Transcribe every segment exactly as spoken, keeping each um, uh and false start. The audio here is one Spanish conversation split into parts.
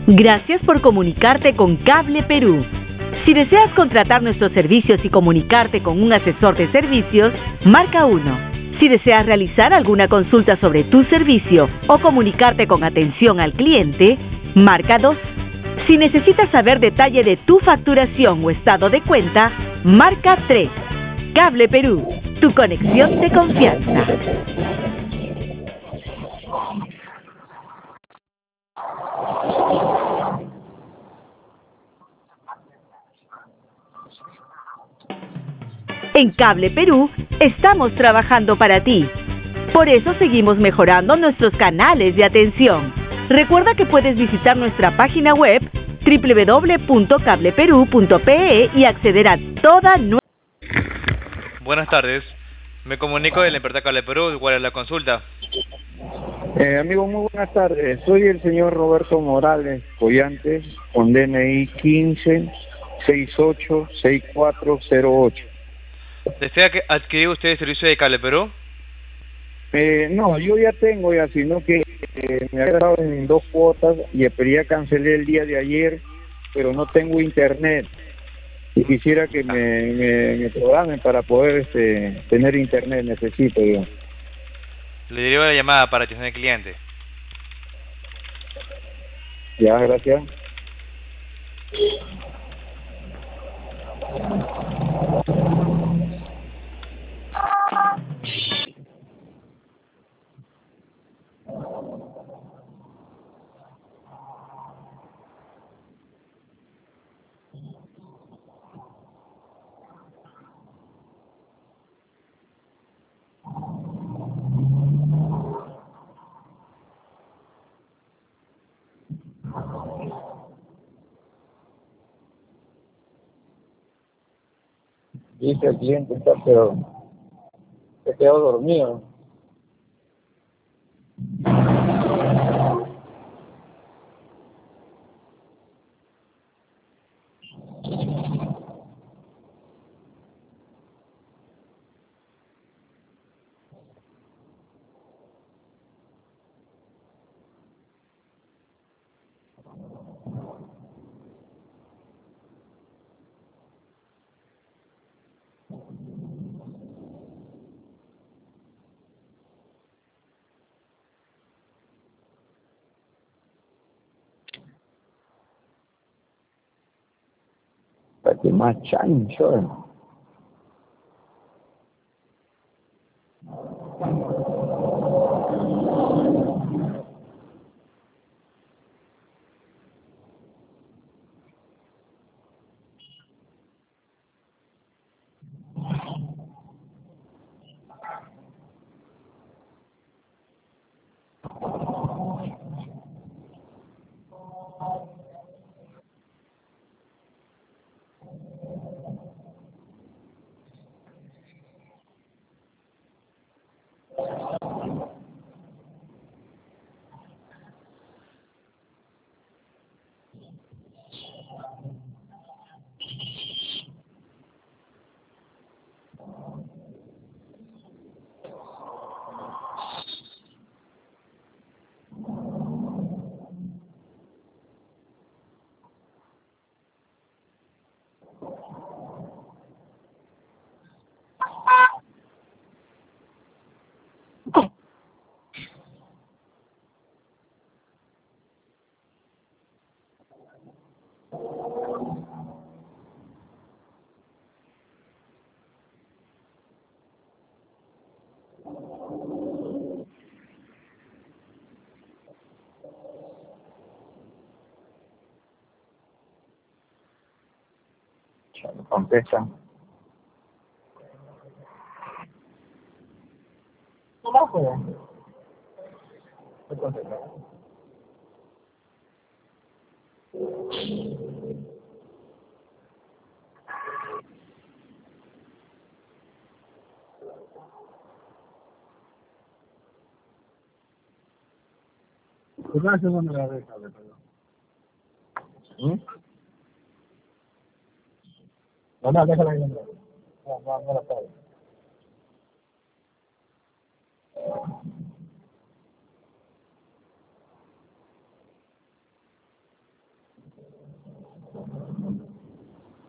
Gracias por comunicarte con Cable Perú. Si deseas contratar nuestros servicios y comunicarte con un asesor de servicios, marca uno. Si deseas realizar alguna consulta sobre tu servicio o comunicarte con atención al cliente, marca dos. Si necesitas saber detalle de tu facturación o estado de cuenta, marca tres. Cable Perú, tu conexión de confianza. En Cable Perú estamos trabajando para ti. Por eso seguimos mejorando nuestros canales de atención. Recuerda que puedes visitar nuestra página web doble u doble u doble u punto cable perú punto pe e y acceder a toda nuestra... Buenas tardes. Me comunico de la empresa Cable Perú. ¿Cuál es la consulta? Eh, amigo, muy buenas tardes. Soy el señor Roberto Morales Collante, con D N I quince sesenta y ocho sesenta y cuatro cero ocho. ¿Desea que adquirir usted el servicio de Cable Perú? Eh, no, yo ya tengo ya, sino que eh, me había dado en dos cuotas y ya cancelé el día de ayer, pero no tengo internet. Y quisiera que me, me, me programen para poder este, tener internet, necesito yo. Le derivo la llamada para atención al cliente. Ya, gracias. Dice el cliente está, pero se quedó dormido. Para que más chancho. ¿Eh? Contesta. ¿Cómo fue? ¿Qué contesta? Una segunda la vez, a ver, perdón. ¿Mm? No, no, déjala ahí. No, no, no la pago.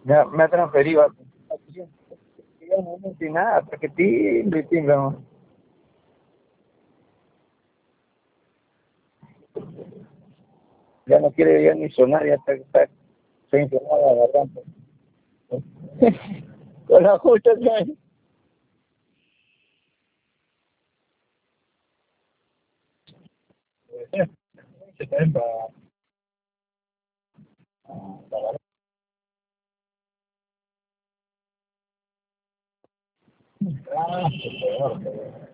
Me, ha- me ha transferido a... Ya no me dice nada, hasta que timbre, timbre, ¿no? Ya no quiere ya ni sonar, ya está, está se inflamó la garganta. Con la justa, ¿sabes? Se traen para... para... Ah, qué peor, qué peor.